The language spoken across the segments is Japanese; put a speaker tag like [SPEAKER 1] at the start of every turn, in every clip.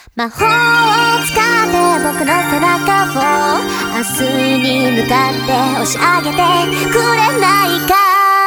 [SPEAKER 1] 魔法を使って僕の背中を明日に向かって押し上げてくれないか。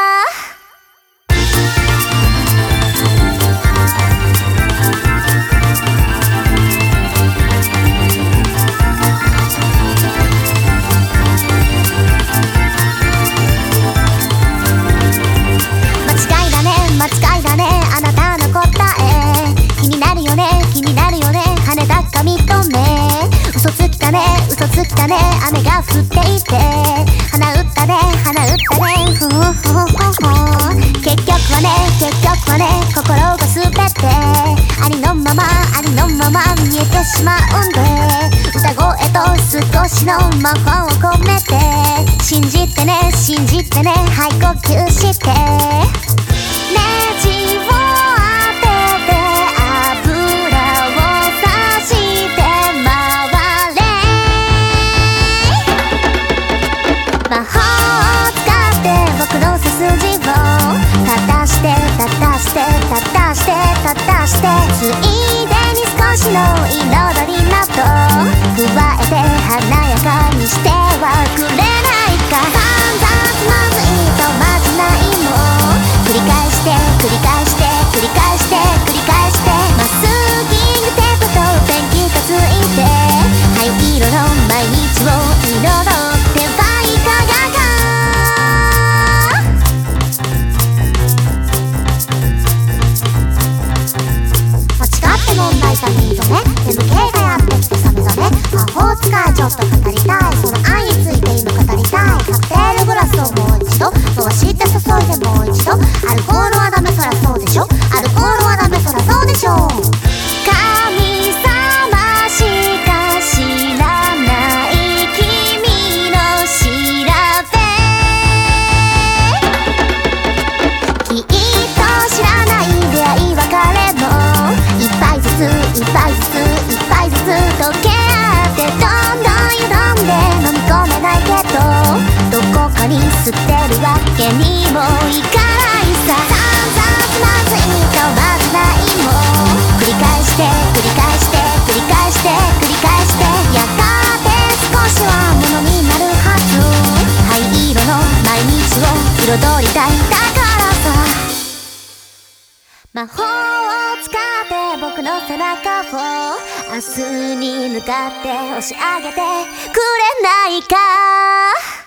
[SPEAKER 1] 間違いだねあなたの答え。気になるよね気になるよね羽田髪と目。嘘つきだね嘘つきだね雨が降っていて花打ったね花打ったねふんふんふんふん。結局はね心が全てありのままありのまま見えてしまうんで、歌声と少しの魔法を込めて信じてねはい呼吸してネジを当てて油をさして回れ。魔法を使って僕の背筋を正してついでに少しの彩りなど加えて華やかにしてはくれないか。散々まずいとまじないの繰り返してマスキングテープとペンキがついて灰色の毎日を彩ってファイカガガ。間違って問題さミードね眠気がやってきてサメザメ。魔法使いちょっと語りたいその愛について今語りたい。カクテールグラスをもう一度回して注いでもう一度。アルコールはダメそらそうでしょアルコールはダメそらそうでしょ。神様しか知らない君の調べきっと知らない出会い別れも一杯ずつ溶け合ってどんどんよどんで飲み込めないけどどこかに捨てるわけにもいかないさ。散々まずいとまずないも繰り返してやがて少しはものになるはず。灰色の毎日を彩りたいだからさ。魔法を使って僕の背中を明日に向かって押し上げてくれないか。